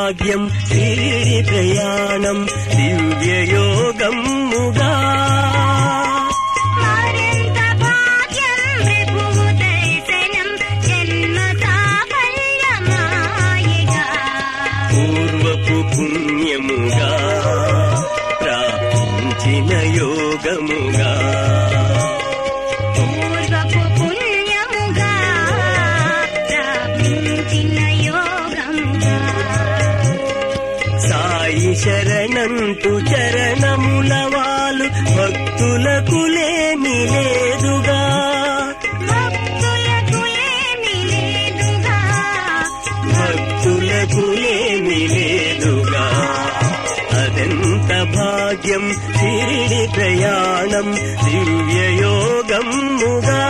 భాగ్యం షిరిడి ప్రయాణం దివ్యయోగముగా పూర్వపు పుణ్యముగా ప్రాప్తించిన యోగముగా సాయి శరణంటూ చరణముల వాళ్ళు భక్తులకు లేమి లేదుగా భక్తులకు లేమి లేదుగా అదెంత భాగ్యం షిరిడి ప్రయాణం దివ్యయోగముగా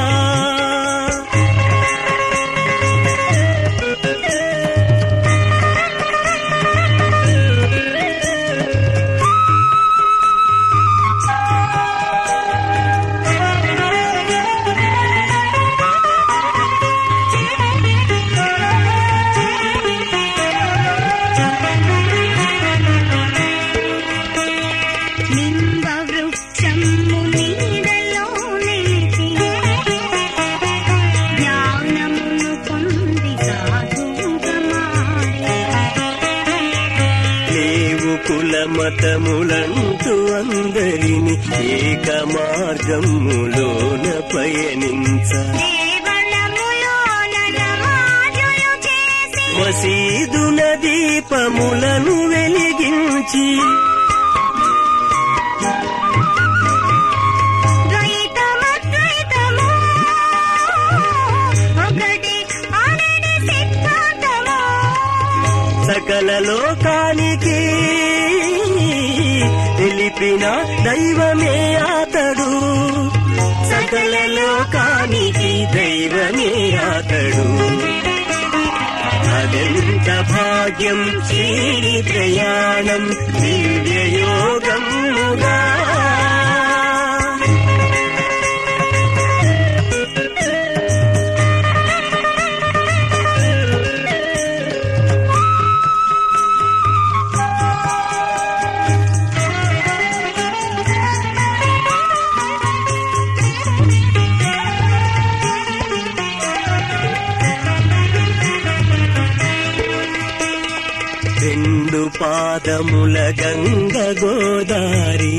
కులమతములంటూ అందరిని ఏక మార్గములోన పయనించ మసీదుల దీపములను వెలిగించి సకల లోకానికి తెలిపిన దైవమే అతడు సకల లోకానికి దైవమే అతడు అదెంత భాగ్యం షిరిడి ప్రయాణం దివ్యయోగముగా రెండు పాదముల గంగ గోదారి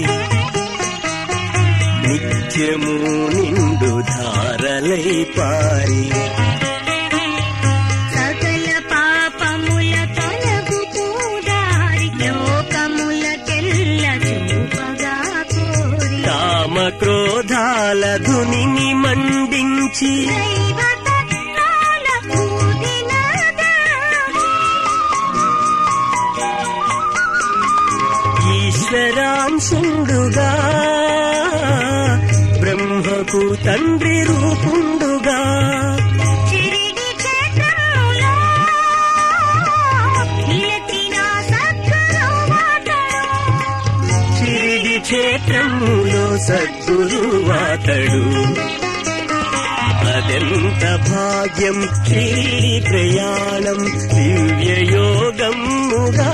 నిత్యము నిండు ధారలై పారి సకల పాపముల తొలగు పూదారి లోకములకెల్ల చూపగా కోరి కామ క్రోధాల ధునిని మండించి ఈశ్వరాంశుండుగా బ్రహ్మకు తండ్రి రూపుండుగా షిరిడి క్షేత్రములో నిలచిన సద్గురువాతడు షిరిడి క్షేత్రములో సద్గురువాతడు అదెంత భాగ్యం షిరిడి ప్రయాణం దివ్యయోగముగా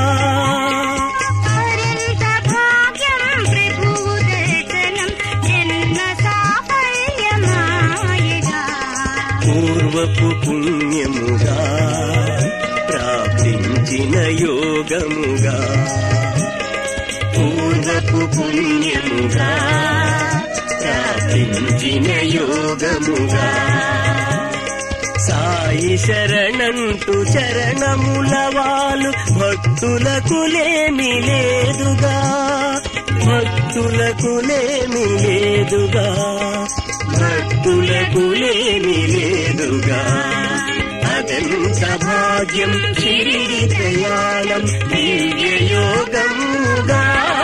పూర్వపు పుణ్యముగా ప్రాప్తించిన యోగముగా పూర్వపు పుణ్యముగా ప్రాప్తించిన యోగముగా సాయి శరణంటూ చరణముల వాళ్ళు భక్తులకు లేమి లేదుగా భక్తులకు లేమి లేదుగా భక్తులకు లేమి లేదుగా అదెంత భాగ్యం షిరిడి ప్రయాణం దివ్యయోగముగా